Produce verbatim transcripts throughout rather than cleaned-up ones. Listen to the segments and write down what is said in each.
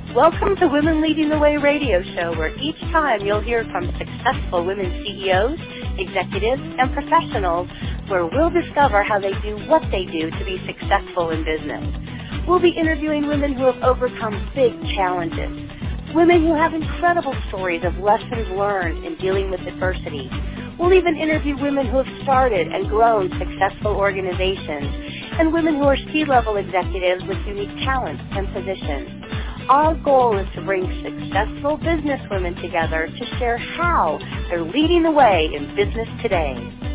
Welcome to Women Leading the Way radio show, where each time you'll hear from successful women C E Os, executives, and professionals, where we'll discover how they do what they do to be successful in business. We'll be interviewing women who have overcome big challenges, women who have incredible stories of lessons learned in dealing with adversity. We'll even interview women who have started and grown successful organizations, and women who are C-level executives with unique talents and positions. Our goal is to bring successful businesswomen together to share how they're leading the way in business today.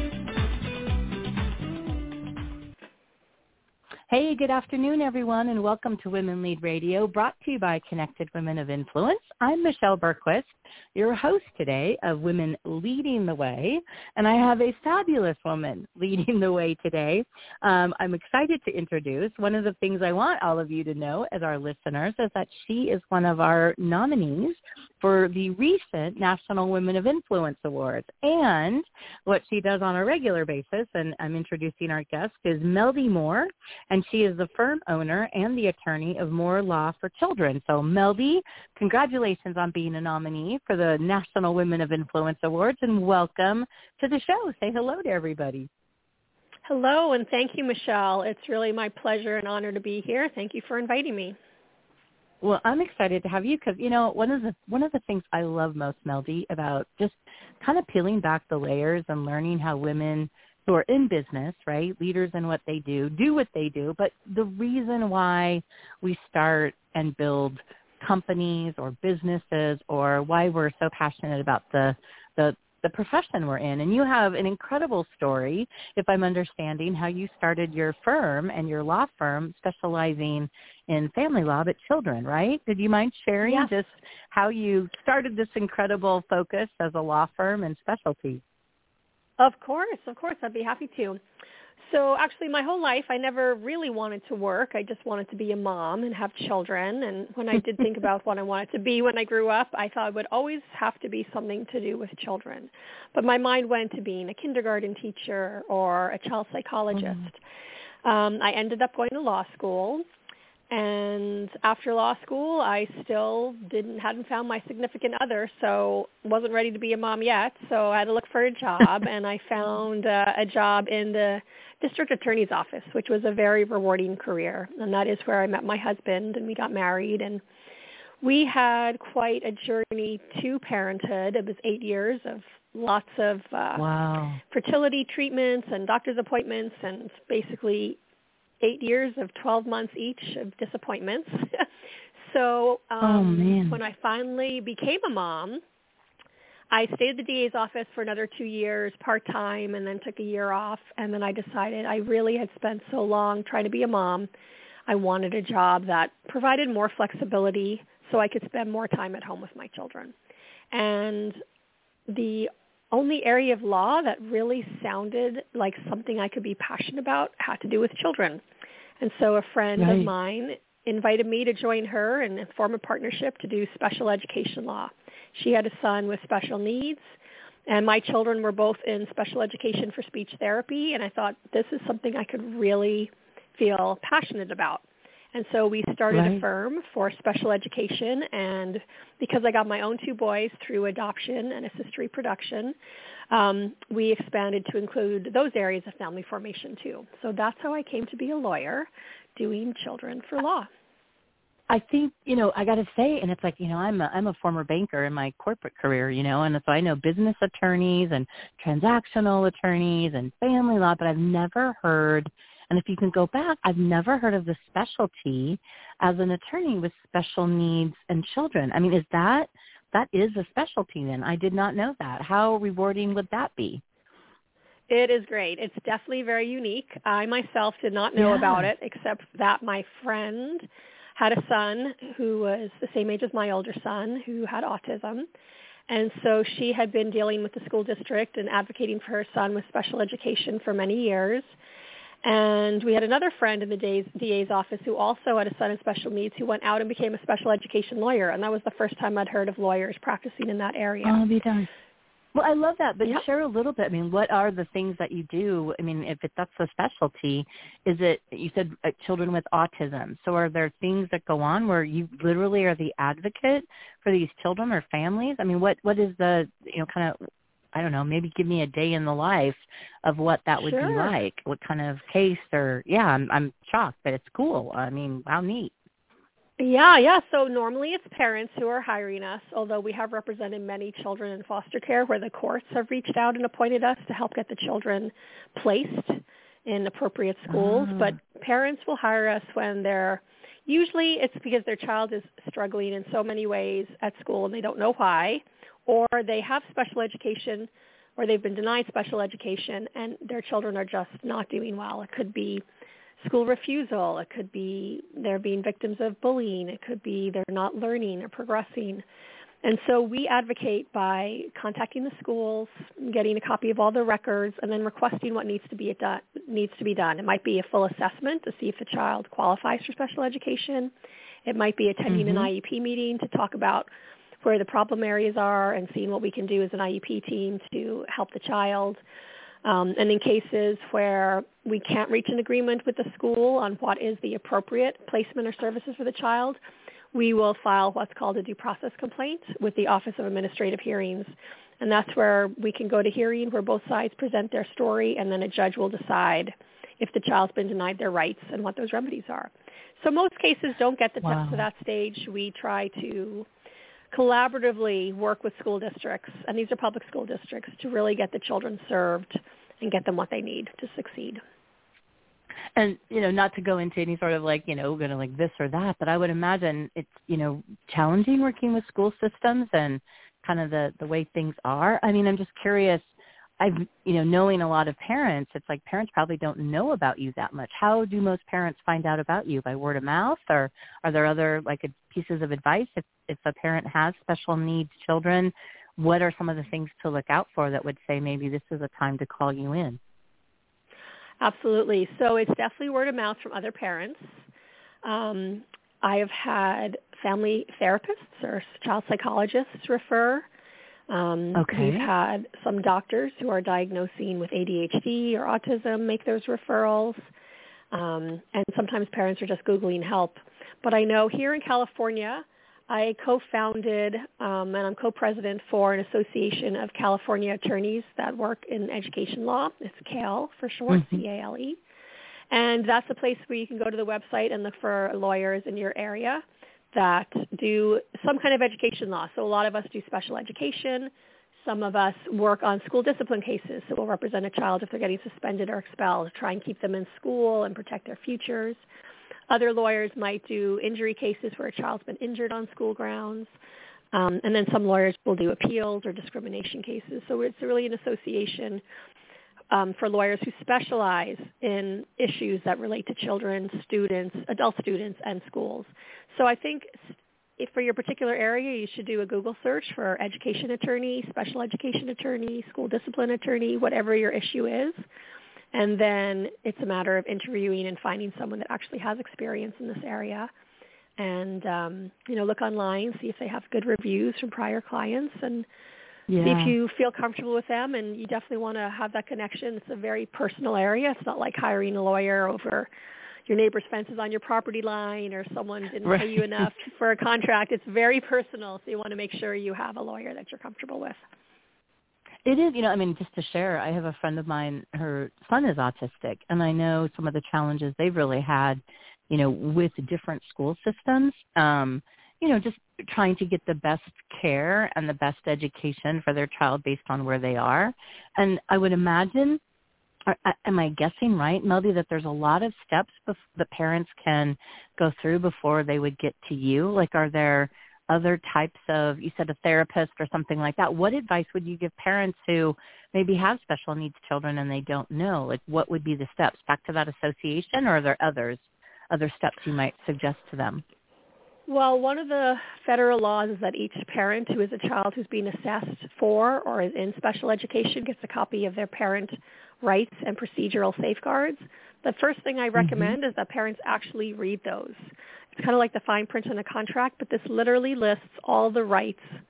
Hey, good afternoon, everyone, and welcome to Women Lead Radio, brought to you by Connected Women of Influence. I'm Michelle Berquist, your host today of Women Leading the Way, and I have a fabulous woman leading the way today. Um, I'm excited to introduce. One of the things I want all of you to know as our listeners is that she is one of our nominees for the recent National Women of Influence Awards. And what she does on a regular basis, and I'm introducing our guest, is Meldy Moore, and she is the firm owner and the attorney of Moore Law for Children. So Meldy, congratulations on being a nominee for the National Women of Influence Awards, and welcome to the show. Say hello to everybody. Hello, and thank you, Michelle. It's really my pleasure and honor to be here. Thank you for inviting me. Well, I'm excited to have you because, you know, one of the one of the things I love most, Meldy, about just kind of peeling back the layers and learning how women who are in business, right, leaders in what they do, do what they do, but the reason why we start and build companies or businesses, or why we're so passionate about the the the profession we're in. And you have an incredible story, if I'm understanding, how you started your firm and your law firm specializing in family law, but children, right? Did you mind sharing Yes. just how you started this incredible focus as a law firm and specialty? Of course, of course. I'd be happy to. So actually my whole life I never really wanted to work. I just wanted to be a mom and have children. And when I did think about what I wanted to be when I grew up, I thought it would always have to be something to do with children. But my mind went to being a kindergarten teacher or a child psychologist. Mm-hmm. Um, I ended up going to law school. And after law school, I still didn't hadn't found my significant other, so wasn't ready to be a mom yet. So I had to look for a job, and I found uh, a job in the district attorney's office, which was a very rewarding career. And that is where I met my husband, and we got married. And we had quite a journey to parenthood. It was eight years of lots of uh, wow. fertility treatments and doctor's appointments, and basically eight years of twelve months each of disappointments. so um, oh, man. when I finally became a mom, I stayed at the D A's office for another two years part-time and then took a year off. And then I decided I really had spent so long trying to be a mom. I wanted a job that provided more flexibility so I could spend more time at home with my children. And the only area of law that really sounded like something I could be passionate about had to do with children. And so a friend right. of mine invited me to join her and form a partnership to do special education law. She had a son with special needs, and my children were both in special education for speech therapy, and I thought this is something I could really feel passionate about. And so we started right. a firm for special education, and because I got my own two boys through adoption and assisted reproduction, um, we expanded to include those areas of family formation too. So that's how I came to be a lawyer doing children for law. I think, you know, I got to say, and it's like, you know, I'm a, I'm a former banker in my corporate career, you know, and so I know business attorneys and transactional attorneys and family law, but I've never heard, and if you can go back, I've never heard of the specialty as an attorney with special needs and children. I mean, is that, that is a specialty then? I did not know that. How rewarding would that be? It is great. It's definitely very unique. I myself did not know yeah. about it, except that my friend had a son who was the same age as my older son who had autism. And so she had been dealing with the school district and advocating for her son with special education for many years. And we had another friend in the D A's office who also had a son in special needs who went out and became a special education lawyer. And that was the first time I'd heard of lawyers practicing in that area. Oh, be done. Well, I love that, but Yep. share a little bit. I mean, what are the things that you do? I mean, if it, that's a specialty, is it, you said uh, children with autism. So are there things that go on where you literally are the advocate for these children or families? I mean, what, what is the, you know, kind of, I don't know, maybe give me a day in the life of what that would Sure. be like. What kind of case or, yeah, I'm, I'm shocked, but it's cool. I mean, how neat. Yeah, yeah. So normally it's parents who are hiring us, although we have represented many children in foster care where the courts have reached out and appointed us to help get the children placed in appropriate schools. Ah. But parents will hire us when they're, usually it's because their child is struggling in so many ways at school and they don't know why, or they have special education or they've been denied special education and their children are just not doing well. It could be school refusal. It could be they're being victims of bullying. It could be they're not learning or progressing. And so we advocate by contacting the schools, getting a copy of all the records, and then requesting what needs to be done. Needs to be done. It might be a full assessment to see if the child qualifies for special education. It might be attending Mm-hmm. an I E P meeting to talk about where the problem areas are and seeing what we can do as an I E P team to help the child. Um, and in cases where we can't reach an agreement with the school on what is the appropriate placement or services for the child, we will file what's called a due process complaint with the Office of Administrative Hearings. And that's where we can go to hearing where both sides present their story, and then a judge will decide if the child's been denied their rights and what those remedies are. So most cases don't get the Wow. to that stage. We try to collaboratively work with school districts, and these are public school districts, to really get the children served and get them what they need to succeed. And, you know, not to go into any sort of like, you know, going to like this or that, but I would imagine it's, you know, challenging working with school systems and kind of the, the way things are. I mean, I'm just curious, I've, you know, knowing a lot of parents, it's like parents probably don't know about you that much. How do most parents find out about you? By word of mouth? Or are there other like pieces of advice if, if a parent has special needs children? What are some of the things to look out for that would say maybe this is a time to call you in? Absolutely. So it's definitely word of mouth from other parents. Um, I have had family therapists or child psychologists refer. Um, Okay. We've had some doctors who are diagnosing with A D H D or autism make those referrals. Um, and sometimes parents are just Googling help. But I know here in California, I co-founded um, and I'm co-president for an association of California attorneys that work in education law. It's CALE for short, Mm-hmm. C A L E. And that's a place where you can go to the website and look for lawyers in your area that do some kind of education law. So a lot of us do special education. Some of us work on school discipline cases. So we'll represent a child if they're getting suspended or expelled, try and keep them in school and protect their futures. Other lawyers might do injury cases where a child's been injured on school grounds. Um, and then some lawyers will do appeals or discrimination cases. So it's really an association um, for lawyers who specialize in issues that relate to children, students, adult students, and schools. So I think if for your particular area, you should do a Google search for education attorney, special education attorney, school discipline attorney, whatever your issue is. And then it's a matter of interviewing and finding someone that actually has experience in this area. And, um, you know, look online, see if they have good reviews from prior clients, and Yeah. see if you feel comfortable with them. And you definitely want to have that connection. It's a very personal area. It's not like hiring a lawyer over your neighbor's fences on your property line or someone didn't Right. pay you enough for a contract. It's very personal, so you want to make sure you have a lawyer that you're comfortable with. It is, you know, I mean, just to share, I have a friend of mine, her son is autistic, and I know some of the challenges they've really had, you know, with different school systems, um, you know, just trying to get the best care and the best education for their child based on where they are. And I would imagine, are, am I guessing right, Melody, that there's a lot of steps bef- the parents can go through before they would get to you? Like, are there other types of, you said a therapist or something like that. What advice would you give parents who maybe have special needs children and they don't know? Like, what would be the steps? Back to that association, or are there others, other steps you might suggest to them? Well, one of the federal laws is that each parent who is a child who's being assessed for or is in special education gets a copy of their parent rights and procedural safeguards. The first thing I recommend mm-hmm. is that parents actually read those. It's kind of like the fine print in a contract, but this literally lists all the rights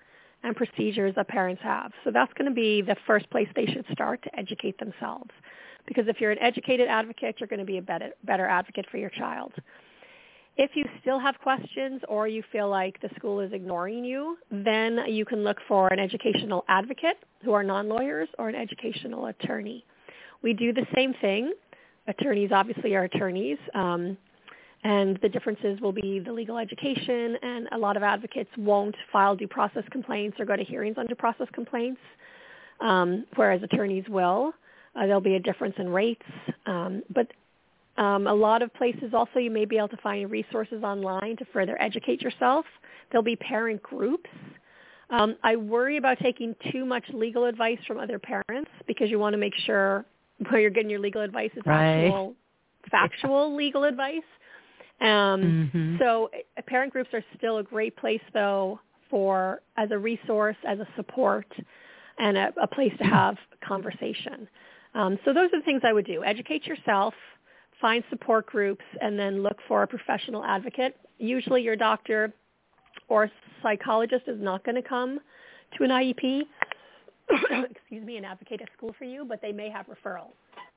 and procedures that parents have. So that's going to be the first place they should start to educate themselves. Because if you're an educated advocate, you're going to be a better, better advocate for your child. If you still have questions or you feel like the school is ignoring you, then you can look for an educational advocate who are non-lawyers or an educational attorney. We do the same thing. Attorneys obviously are attorneys, um, and the differences will be the legal education, and a lot of advocates won't file due process complaints or go to hearings on due process complaints, um, whereas attorneys will. Uh, there'll be a difference in rates, um, but Um, a lot of places also you may be able to find resources online to further educate yourself. There'll be parent groups. Um, I worry about taking too much legal advice from other parents because you want to make sure where you're getting your legal advice is right. actual, factual legal advice. Um, mm-hmm. So uh, parent groups are still a great place, though, for as a resource, as a support, and a, a place to have conversation. Um, so those are the things I would do. Educate yourself. Find support groups, and then look for a professional advocate. Usually your doctor or psychologist is not going to come to an I E P, excuse me, and advocate at school for you, but they may have referrals.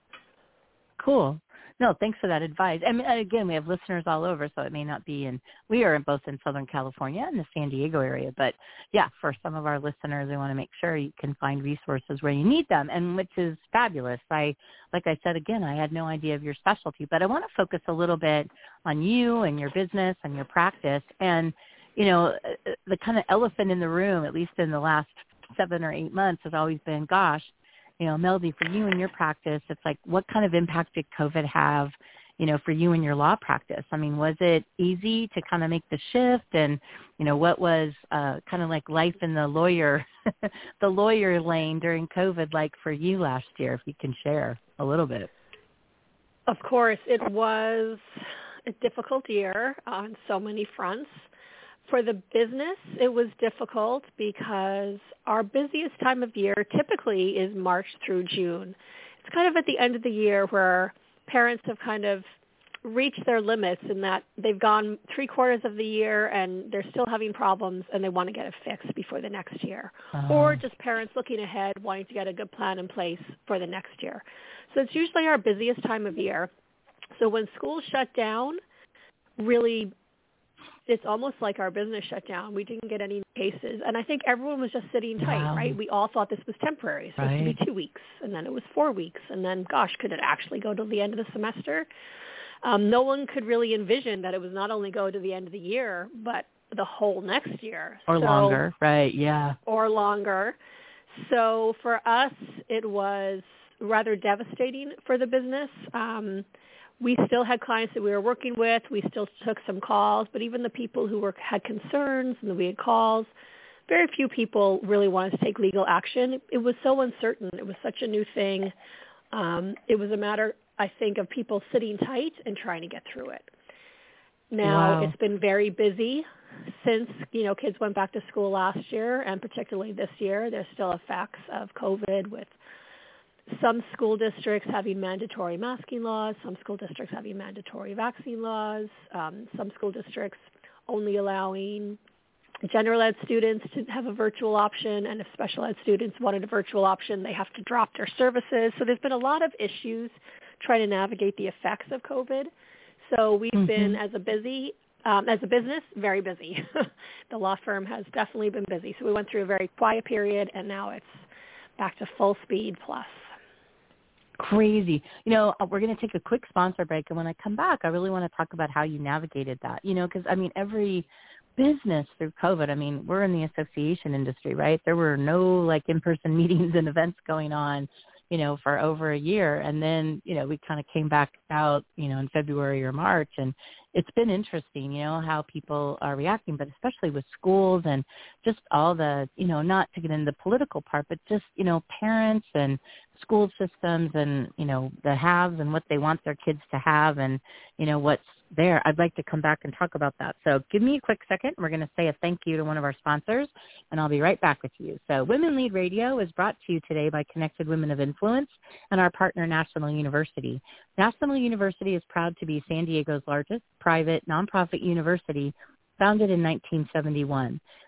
Cool. No, thanks for that advice. I mean, again, we have listeners all over, so it may not be in, we are both in Southern California and the San Diego area, but yeah, for some of our listeners, I want to make sure you can find resources where you need them, and which is fabulous. I, like I said, again, I had no idea of your specialty, but I want to focus a little bit on you and your business and your practice, and, you know, the kind of elephant in the room, at least in the last seven or eight months, has always been, gosh, you know, Melody, for you and your practice, it's like, what kind of impact did COVID have, you know, for you and your law practice? I mean, was it easy to kind of make the shift? And, you know, what was uh, kind of like life in the lawyer, the lawyer lane during COVID like for you last year, if you can share a little bit? Of course, it was a difficult year on so many fronts. For the business, it was difficult because our busiest time of year typically is March through June. It's kind of at the end of the year where parents have kind of reached their limits in that they've gone three quarters of the year and they're still having problems and they want to get it fixed before the next year. Uh-huh. Or just parents looking ahead, wanting to get a good plan in place for the next year. So it's usually our busiest time of year. So when schools shut down, really it's almost like our business shut down. We didn't get any cases. And I think everyone was just sitting tight, wow. right? We all thought this was temporary. It's supposed right. to be two weeks, and then it was four weeks. And then, gosh, could it actually go to the end of the semester? Um, no one could really envision that it was not only go to the end of the year, but the whole next year. Or so, longer, right, yeah. Or longer. So for us, it was rather devastating for the business. Um We still had clients that we were working with. We still took some calls, but even the people who were had concerns and we had calls, very few people really wanted to take legal action. It was so uncertain. It was such a new thing. Um, it was a matter, I think, of people sitting tight and trying to get through it. Now, wow. It's been very busy since, you know, kids went back to school last year, and particularly this year. There's still effects of COVID with some school districts having mandatory masking laws, some school districts having mandatory vaccine laws, um, some school districts only allowing general ed students to have a virtual option, and if special ed students wanted a virtual option, they have to drop their services. So there's been a lot of issues trying to navigate the effects of COVID. So we've mm-hmm. been, as a busy, um, as a business, very busy. The law firm has definitely been busy. So we went through a very quiet period, and now it's back to full speed plus. Crazy. You know, we're going to take a quick sponsor break, and when I come back, I really want to talk about how you navigated that, you know, because, I mean, every business through COVID, I mean, we're in the association industry, right? There were no, like, in-person meetings and events going on, you know, for over a year, and then, you know, we kind of came back out, you know, in February or March, and it's been interesting, you know, how people are reacting, but especially with schools and just all the, you know, not to get into the political part, but just, you know, parents and school systems and, you know, the haves and what they want their kids to have and, you know, what's there. I'd like to come back and talk about that. So give me a quick second. We're going to say a thank you to one of our sponsors, and I'll be right back with you. So Women Lead Radio is brought to you today by Connected Women of Influence and our partner, National University. National University is proud to be San Diego's largest private nonprofit university, founded in nineteen seventy-one.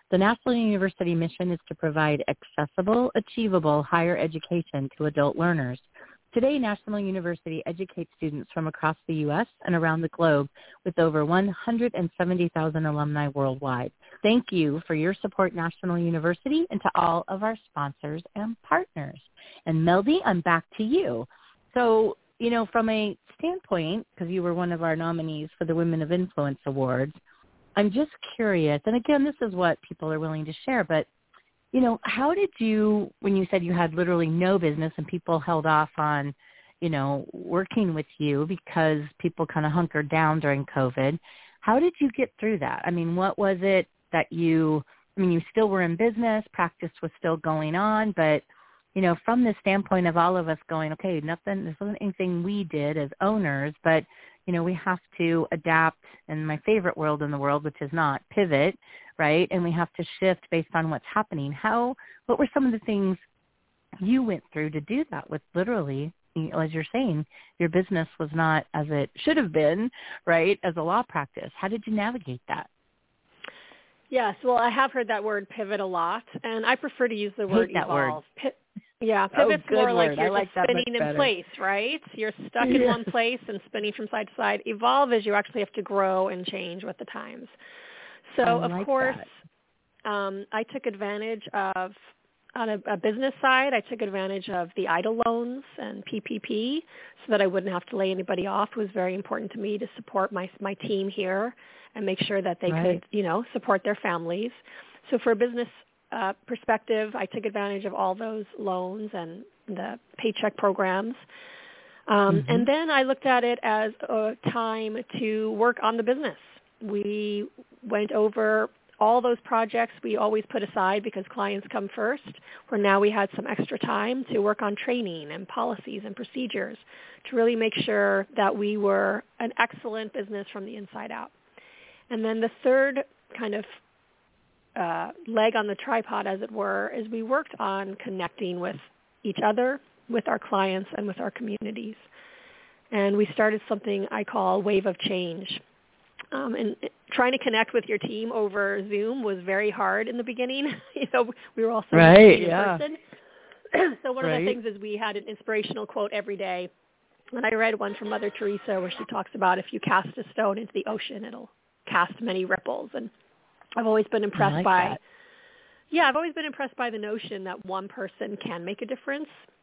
The National University mission is to provide accessible, achievable higher education to adult learners. Today, National University educates students from across the U S and around the globe with over one hundred seventy thousand alumni worldwide. Thank you for your support, National University, and to all of our sponsors and partners. And Meldy, I'm back to you. So, you know, from a standpoint, because you were one of our nominees for the Women of Influence Awards, I'm just curious, and again, this is what people are willing to share, but you know, how did you, when you said you had literally no business and people held off on, you know, working with you because people kind of hunkered down during COVID, how did you get through that? I mean, what was it that you, I mean, you still were in business, practice was still going on, but, you know, from the standpoint of all of us going, okay, nothing, this wasn't anything we did as owners, but, you know, we have to adapt in my favorite world in the world, which is not pivot, right? And we have to shift based on what's happening. How, what were some of the things you went through to do that with literally, you know, as you're saying, your business was not as it should have been, right, as a law practice? How did you navigate that? Yes, well, I have heard that word pivot a lot, and I prefer to use the word Hate that evolve. Word. Pi- yeah, pivot's oh, more word. like you're like just spinning in place, right? You're stuck in yes. one place and spinning from side to side. Evolve is you actually have to grow and change with the times. So, I of like course, that. um, I took advantage of, on a, a business side, I took advantage of the EIDL loans and P P P so that I wouldn't have to lay anybody off. It was very important to me to support my my team here and make sure that they right. could, you know, support their families. So for a business uh, perspective, I took advantage of all those loans and the paycheck programs. Um, mm-hmm. And then I looked at it as a time to work on the business. We went over all those projects we always put aside because clients come first, where now we had some extra time to work on training and policies and procedures to really make sure that we were an excellent business from the inside out. And then the third kind of uh, leg on the tripod, as it were, is we worked on connecting with each other, with our clients, and with our communities. And we started something I call Wave of Change. Um, and trying to connect with your team over Zoom was very hard in the beginning. you know, we were all so right, in yeah. person. So one right. of the things is we had an inspirational quote every day. And I read one from Mother Teresa where she talks about if you cast a stone into the ocean, it'll cast many ripples. And I've always been impressed I like by, that. yeah, I've always been impressed by the notion that one person can make a difference.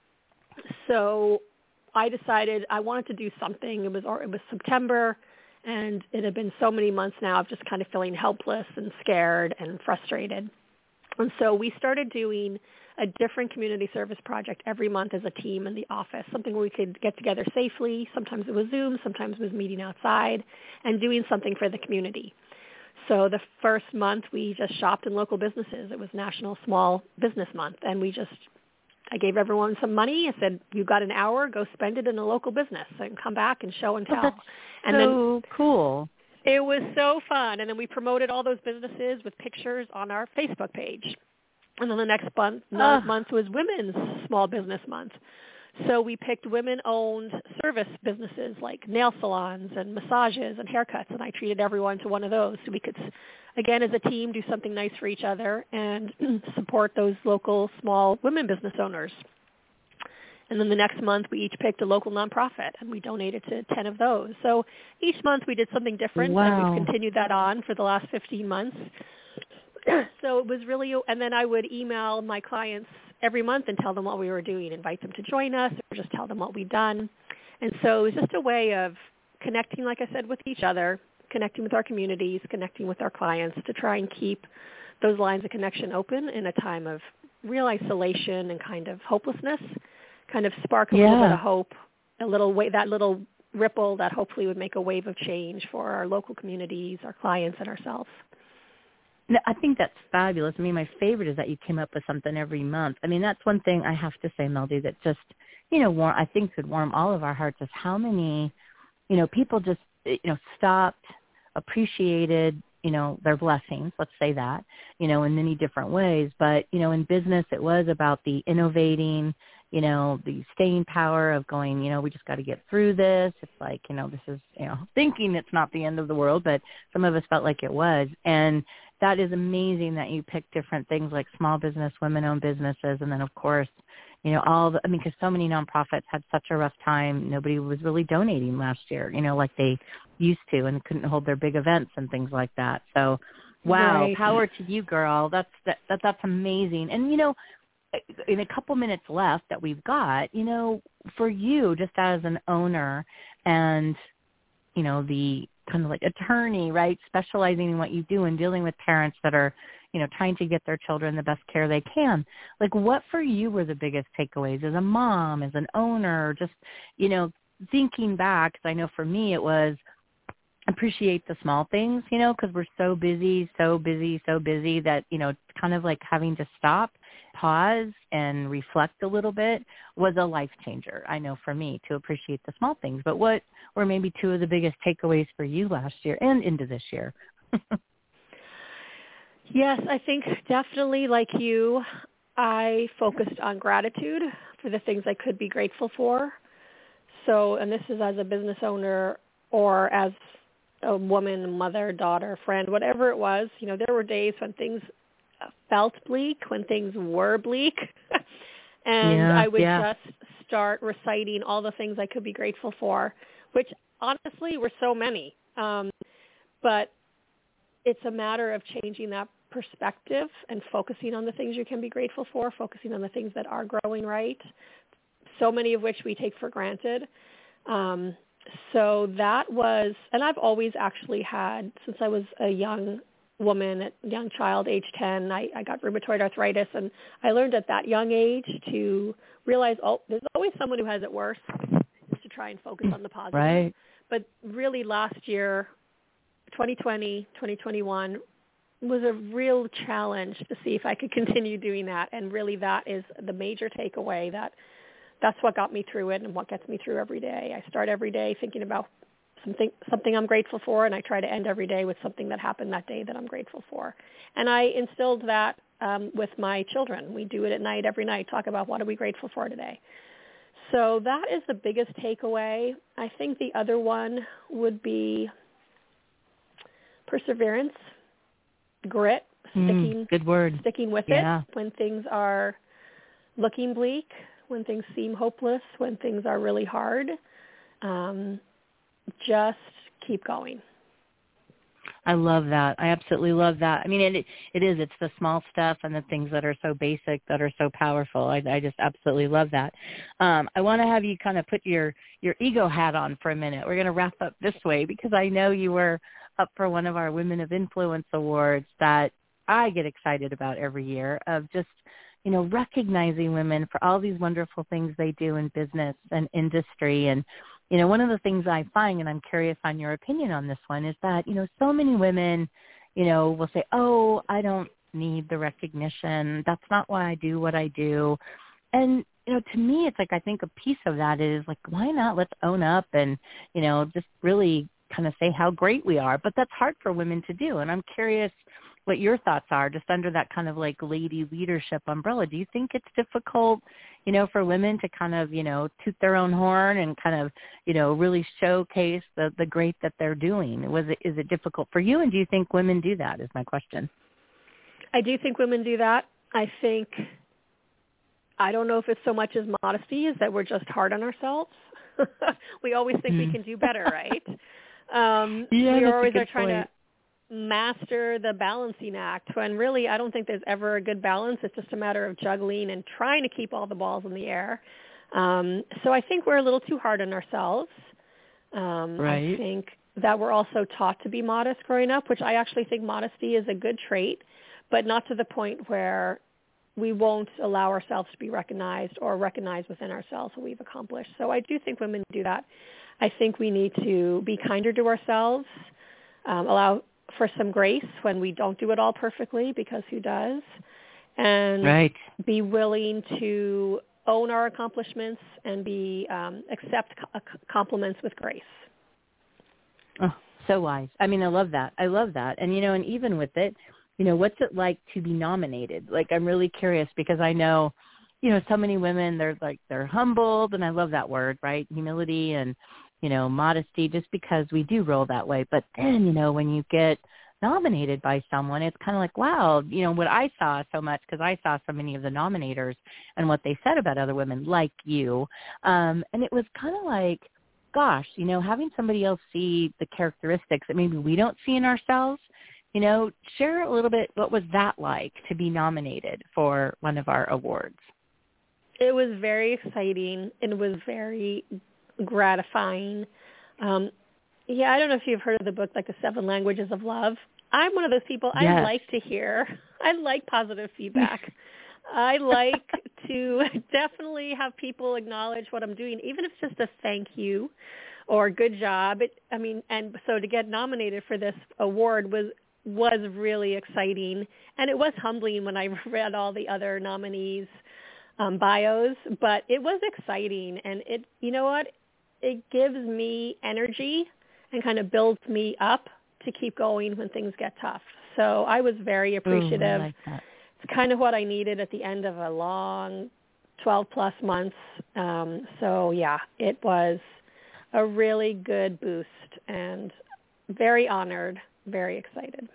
So I decided I wanted to do something. It was it was September, and it had been so many months now of just kind of feeling helpless and scared and frustrated. And so we started doing a different community service project every month as a team in the office, something where we could get together safely. Sometimes it was Zoom, sometimes it was meeting outside, and doing something for the community. So the first month we just shopped in local businesses. It was National Small Business Month, and we just, I gave everyone some money. I said, you got an hour, go spend it in a local business and come back and show and tell. Oh, that's and so then, cool. It was so fun. And then we promoted all those businesses with pictures on our Facebook page. And then the next month, Oh. month was Women's Small Business Month. So we picked women-owned service businesses like nail salons and massages and haircuts, and I treated everyone to one of those so we could, again, as a team, do something nice for each other and support those local small women business owners. And then the next month, we each picked a local nonprofit, and we donated to ten of those. So each month we did something different, Wow. and we've continued that on for the last fifteen months. So it was really, and then I would email my clients every month and tell them what we were doing, invite them to join us, or just tell them what we'd done. And so it was just a way of connecting, like I said, with each other, connecting with our communities, connecting with our clients to try and keep those lines of connection open in a time of real isolation and kind of hopelessness, kind of spark a yeah. little bit of hope, a little way, that little ripple that hopefully would make a wave of change for our local communities, our clients, and ourselves. No, I think that's fabulous. I mean, my favorite is that you came up with something every month. I mean, that's one thing I have to say, Meldy, that just, you know, warm, I think could warm all of our hearts is how many, you know, people just, you know, stopped, appreciated, you know, their blessings, let's say that, you know, in many different ways. But, you know, in business, it was about the innovating, you know, the staying power of going, you know, we just got to get through this. It's like, you know, this is, you know, thinking it's not the end of the world, but some of us felt like it was. And, that is amazing that you pick different things like small business, women-owned businesses, and then, of course, you know, all the, I mean, because so many nonprofits had such a rough time. Nobody was really donating last year, you know, like they used to, and couldn't hold their big events and things like that. So, wow, right. Power to you, girl. That's that, that that's amazing. And, you know, in a couple minutes left that we've got, you know, for you just as an owner and, you know, the kind of like attorney, right, specializing in what you do and dealing with parents that are, you know, trying to get their children the best care they can. Like, what for you were the biggest takeaways as a mom, as an owner, just, you know, thinking back, because I know for me it was appreciate the small things, you know, because we're so busy, so busy, so busy that, you know, kind of like having to stop, pause, and reflect a little bit was a life changer, I know, for me, to appreciate the small things. But what were maybe two of the biggest takeaways for you last year and into this year? Yes, I think definitely like you, I focused on gratitude for the things I could be grateful for. So, and this is as a business owner or as a woman, mother, daughter, friend, whatever it was. You know, there were days when things felt bleak, when things were bleak. and yeah, I would yeah. just start reciting all the things I could be grateful for, which honestly were so many. Um, but it's a matter of changing that perspective and focusing on the things you can be grateful for, focusing on the things that are growing right, so many of which we take for granted. Um, so that was, and I've always actually had, since I was a young woman, a young child, age ten, I, I got rheumatoid arthritis, and I learned at that young age to realize, oh, there's always someone who has it worse, is to try and focus on the positive. Right. But really last year, twenty twenty, twenty twenty-one, was a real challenge to see if I could continue doing that. And really that is the major takeaway, that that's what got me through it and what gets me through every day. I start every day thinking about something something I'm grateful for, and I try to end every day with something that happened that day that I'm grateful for. And I instilled that um, with my children. We do it at night, every night, talk about what are we grateful for today. So that is the biggest takeaway. I think the other one would be perseverance, grit, sticking, mm, good word. sticking with yeah. it when things are looking bleak, when things seem hopeless, when things are really hard. Um, just keep going. I love that. I absolutely love that. I mean, it it is. It's the small stuff and the things that are so basic that are so powerful. I, I just absolutely love that. Um, I want to have you kind of put your, your ego hat on for a minute. We're going to wrap up this way because I know you were up for one of our Women of Influence awards that I get excited about every year, of just, you know, recognizing women for all these wonderful things they do in business and industry. And, you know, one of the things I find, and I'm curious on your opinion on this one, is that, you know, so many women, you know, will say, oh, I don't need the recognition. That's not why I do what I do. And, you know, to me, it's like, I think a piece of that is like, why not? Let's own up and, you know, just really kind of say how great we are. But that's hard for women to do. And I'm curious what your thoughts are just under that kind of like lady leadership umbrella. Do you think it's difficult, you know, for women to kind of, you know, toot their own horn and kind of, you know, really showcase the, the great that they're doing? Was it, is it difficult for you? And do you think women do that, is my question. I do think women do that. I think, I don't know if it's so much as modesty as that we're just hard on ourselves. We always think mm. we can do better, right? Um, yeah, we that's always a good are trying point. to master the balancing act, when really I don't think there's ever a good balance. It's just a matter of juggling and trying to keep all the balls in the air. Um, so I think we're a little too hard on ourselves. Um, right. I think that we're also taught to be modest growing up, which I actually think modesty is a good trait, but not to the point where we won't allow ourselves to be recognized or recognize within ourselves what we've accomplished. So I do think women do that. I think we need to be kinder to ourselves, um, allow for some grace when we don't do it all perfectly, because who does? And right. be willing to own our accomplishments and be um, accept co- compliments with grace. Oh, so wise. I mean, I love that. I love that. And, you know, and even with it, you know, what's it like to be nominated? Like, I'm really curious because I know, you know, so many women, they're like, they're humbled, and I love that word, right? Humility and, you know, modesty, just because we do roll that way. But then, you know, when you get nominated by someone, it's kind of like, wow, you know, what I saw so much, because I saw so many of the nominators and what they said about other women like you. Um, and it was kind of like, gosh, you know, having somebody else see the characteristics that maybe we don't see in ourselves, you know, share a little bit, what was that like to be nominated for one of our awards? It was very exciting. It was very gratifying. Um, yeah, I don't know if you've heard of the book, like The Seven Languages of Love. I'm one of those people. Yes. I like to hear. I like positive feedback. I like to definitely have people acknowledge what I'm doing, even if it's just a thank you or good job. It, I mean, and so to get nominated for this award was was really exciting, and it was humbling when I read all the other nominees' um, bios. But it was exciting, and it, you know what, it gives me energy and kind of builds me up to keep going when things get tough. So I was very appreciative. Ooh, I like that. It's kind of what I needed at the end of a long twelve plus months. Um, so yeah, it was a really good boost, and very honored, very excited.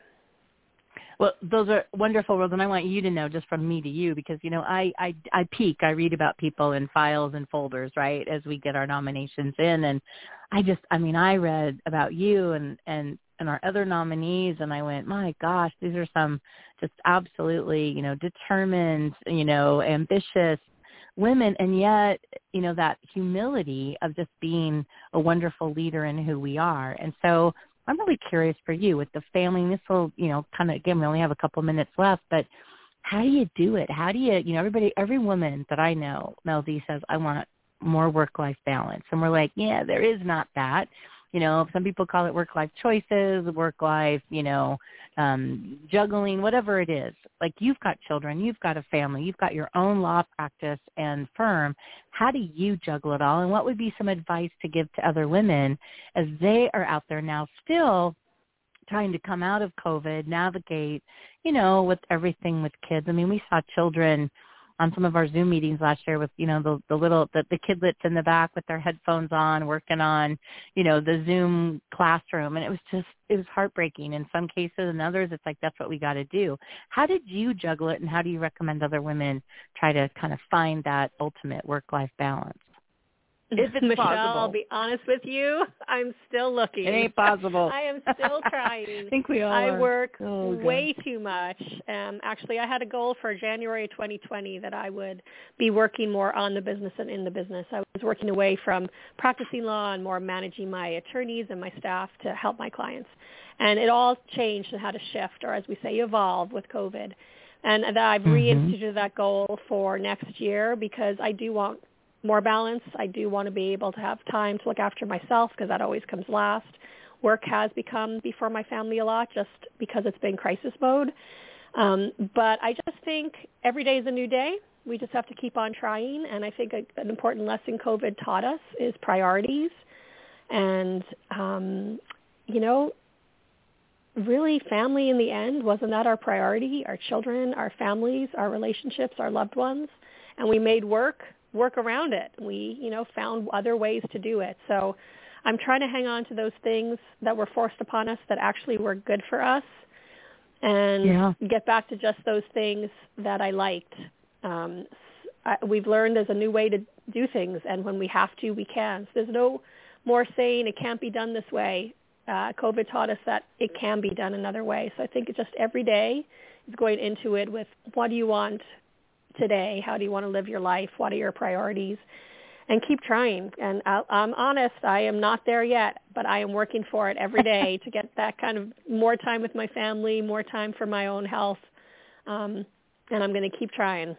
Well, those are wonderful words, and I want you to know, just from me to you, because, you know, I, I, I peek, I read about people in files and folders, right, as we get our nominations in, and I just, I mean, I read about you and, and, and our other nominees, and I went, my gosh, these are some just absolutely, you know, determined, you know, ambitious women, and yet, you know, that humility of just being a wonderful leader in who we are. And so I'm really curious for you with the family, and this will, you know, kind of, again, we only have a couple minutes left, but how do you do it? How do you, you know, everybody, every woman that I know, Melody, says, I want more work-life balance. And we're like, yeah, there is not that. You know, some people call it work-life choices, work-life, you know, um, juggling, whatever it is. Like, you've got children, you've got a family, you've got your own law practice and firm. How do you juggle it all? And what would be some advice to give to other women as they are out there now still trying to come out of COVID, navigate, you know, with everything with kids? I mean, we saw children on some of our Zoom meetings last year with, you know, the, the little, the, the kidlets in the back with their headphones on, working on, you know, the Zoom classroom. And it was just, it was heartbreaking in some cases, and others it's like, that's what we got to do. How did you juggle it, and how do you recommend other women try to kind of find that ultimate work-life balance? If it's Michelle, possible. I'll be honest with you, I'm still looking. It ain't possible. I am still trying. I think we all I are. work oh, way too much. Um, actually, I had a goal for January twenty twenty that I would be working more on the business and in the business. I was working away from practicing law and more managing my attorneys and my staff to help my clients. And it all changed and had to shift, or as we say, evolve with COVID. And that I've mm-hmm. reinstituted that goal for next year because I do want more balance. I do want to be able to have time to look after myself because that always comes last. Work has become before my family a lot just because it's been crisis mode. Um, but I just think every day is a new day. We just have to keep on trying. And I think a, an important lesson COVID taught us is priorities. And, um, you know, really family in the end, wasn't that our priority? Our children, our families, our relationships, our loved ones. And we made work work around it. We, you know, found other ways to do it. So I'm trying to hang on to those things that were forced upon us that actually were good for us, and yeah. get back to just those things that I liked. Um, I, we've learned there's a new way to do things, and when we have to, we can. So there's no more saying it can't be done this way. Uh, COVID taught us that it can be done another way. So I think it's just every day is going into it with, what do you want today? How do you want to live your life? What are your priorities? And keep trying. And I'll, I'm honest, I am not there yet, but I am working for it every day to get that kind of more time with my family, more time for my own health. Um, and I'm going to keep trying.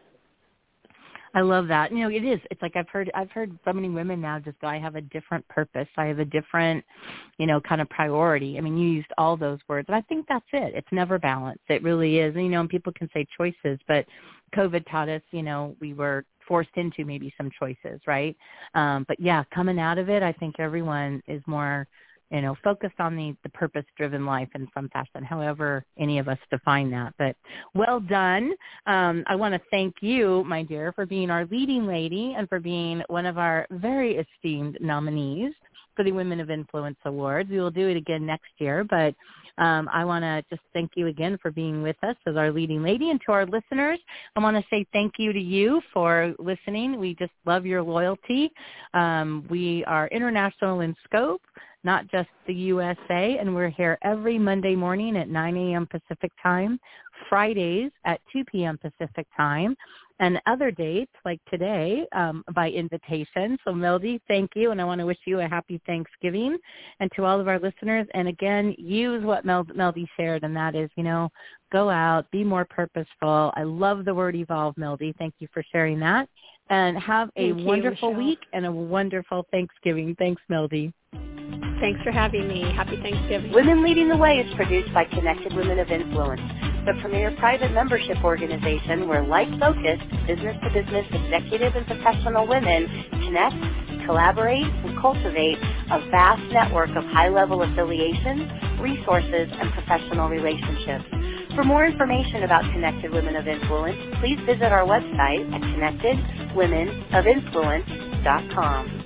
I love that. You know, it is. It's like I've heard I've heard so many women now just go, I have a different purpose. I have a different, you know, kind of priority. I mean, you used all those words. And I think that's it. It's never balanced. It really is. And, you know, and people can say choices, but COVID taught us, you know, we were forced into maybe some choices, right? Um, but, yeah, coming out of it, I think everyone is more, you know, focused on the, the purpose-driven life in some fashion, however any of us define that. But well done. Um, I want to thank you, my dear, for being our leading lady and for being one of our very esteemed nominees for the Women of Influence Awards. We will do it again next year, but um, I want to just thank you again for being with us as our leading lady. And to our listeners, I want to say thank you to you for listening. We just love your loyalty. Um, we are international in scope, not just the U S A, and we're here every Monday morning at nine a.m. Pacific time, Fridays at two p.m. Pacific time, and other dates like today um, by invitation. So, Melody, thank you, and I want to wish you a happy Thanksgiving. And to all of our listeners, and again, use what Mel- Melody shared, and that is, you know, go out, be more purposeful. I love the word evolve, Melody. Thank you for sharing that. And have a Thank you, wonderful Michelle. week and a wonderful Thanksgiving. Thanks, Melody. Thanks for having me. Happy Thanksgiving. Women Leading the Way is produced by Connected Women of Influence, the premier private membership organization where like-focused, business-to-business executive and professional women connect, collaborate, and cultivate a vast network of high-level affiliations, resources, and professional relationships. For more information about Connected Women of Influence, please visit our website at connected women of influence dot com.